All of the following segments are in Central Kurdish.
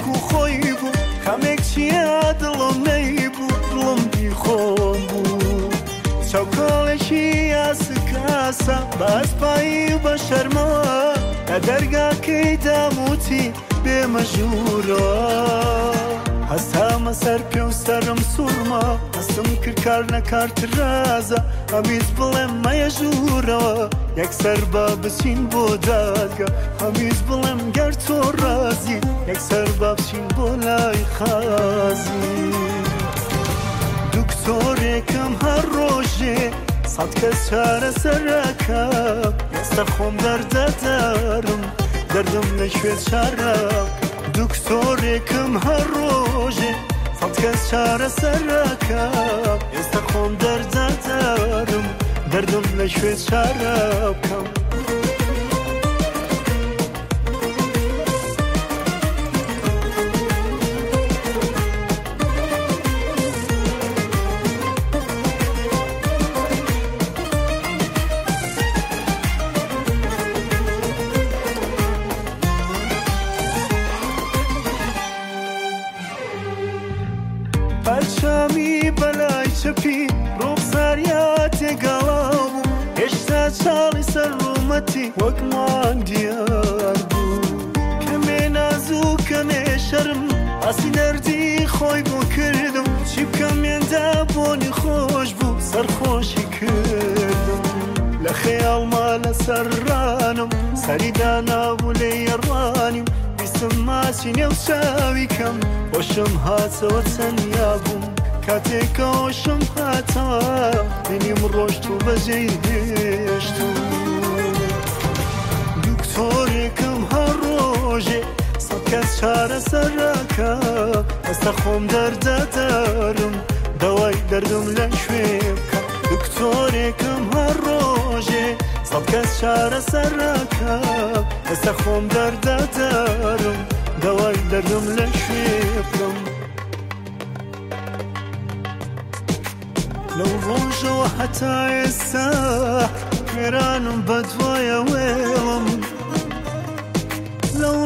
و خۆی بوو کامێک چیە دڵم نەیبوو دڵم بیخۆم بوو چاوکۆڵێکی یاسکاسە بە ئەسپایی و بە شەرمەوە لە دەرگاکەی داموتی بێمەژوورە هەستامە سەر پێ و سەرم سوورما هەستم کرد کار نەکارت رازە هەمیز بڵێم مەیەژوورەوە یەکسەر با بچین بۆ دادگا هەمیز بڵێم گەر تۆ ڕازی یەکسەر با بچین بۆ لای خازی دکتۆرێکم هەر ڕۆژێ سەد کەس چارە سەرەکە ئێستا خۆم دەردەدارم دەردم نەشوێ چارەکە دکتۆرێکم هەر ڕۆژێ سەد کەس چارە سەرەکە ئێستا خۆم دەردەدارم دەردم نەشوێ چارەکەم پەرچامی بەلای چەپی ڕوخساریا تێگەڵاو بوو هێشتا چاڵی سەر ڕوومەتی وەکمان دیار بوو کەمێ نازوو کەمێ شەرم ئاسی دەردی خۆی بۆ کردم چی بکەم هێندە بۆنی خۆش بوو سەرخۆشی کردم لە خەیاڵما لەسەر ڕانم سەری دانابوو لێ یەڕوانیم بیستم ماچی نێو چاوی کەم هۆشم هاتەوە تەنیا بووم کاتێکە هۆشم هاتەوە بینیم ڕۆشت و بەجێی هێشت و دکتۆرێکم هەر ڕۆژێ سەد کەس چارە سەرەکە ئێستا خۆم دەردەدارم دەوای دەردم لە شوێ بکە دکتۆرێکم هەر ڕۆژێ سەد کەس چارە سەرەکە ئێستا خۆم دەردەدارم دەوای دەردم لە شوێ بکەم لەو ڕۆژەوە هەتا ئێستا خێرانم بەدوایە وێڵم لەو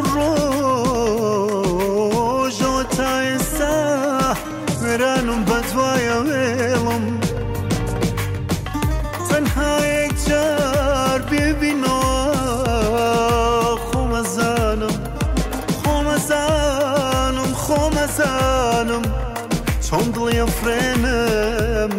ڕۆژەوە تا ئێستا خێرانم بەدوایە وێڵم تەنها یەک جار ببینەوە خۆمەزانم چۆن دڵیم فرێنم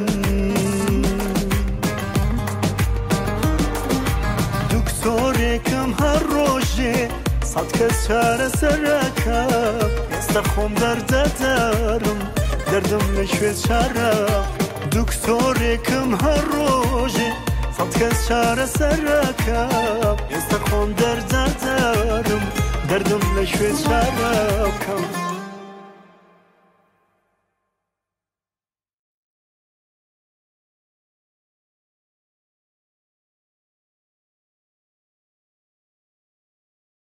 دکتۆرێکم هەر ڕۆژێ سەد کەس چارە سەرەکە ئێستا خۆم دەردەدارم دەردم نەشوێ چارە دکتۆرێکم هەر ڕۆژێ سەد کەس چارە سەرەکە ئێستا خۆم دەردەدارم دەردم نەشوێ چارەکەم